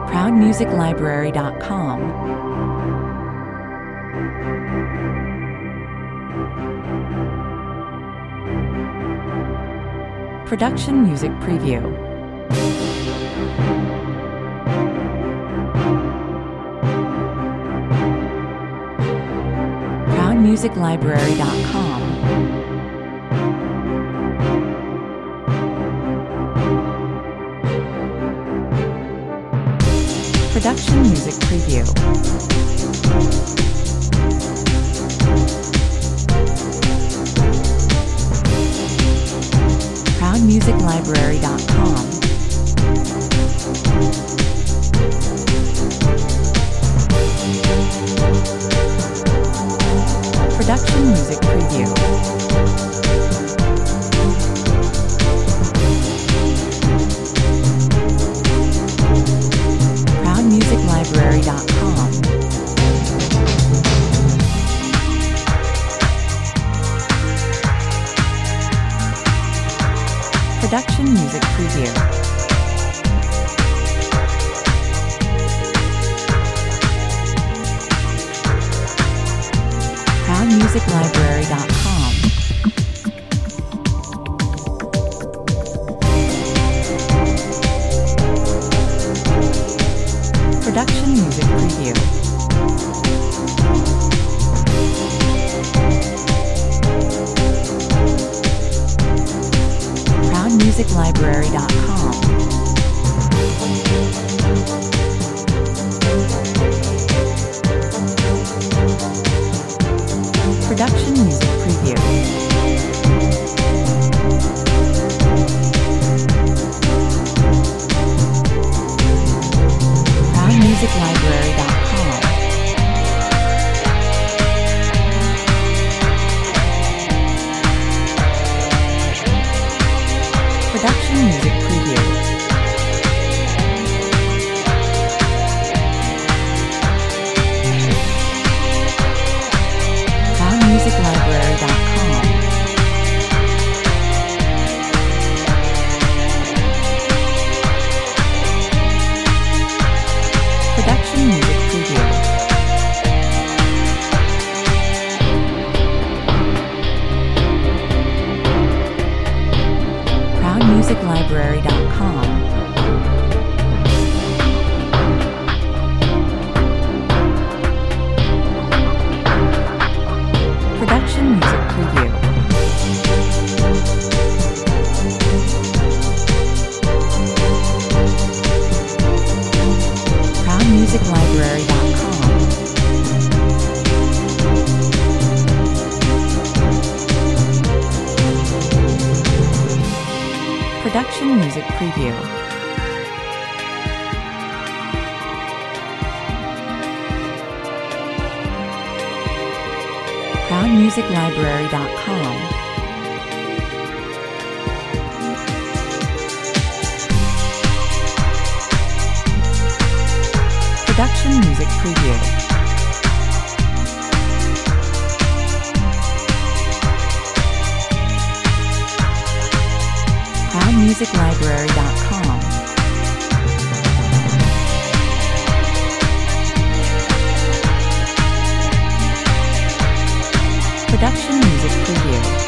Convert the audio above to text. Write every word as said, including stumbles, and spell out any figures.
proud music library dot com. Production Music Preview. proud music library dot com. Production Music Preview. proud music library dot com. Production Music Preview. proud music library dot com. Production Music Preview. proud music library dot com. Production Music Preview. proud music library dot com. Production Music Preview. proud music library dot com. Production Music Preview. proud music library dot com. Production Music Preview. proud music library dot com. Production Music Preview. proud music library dot com. Production Music Preview. proud music library dot com. Production Music Preview. proud music library dot com. Production Music Preview.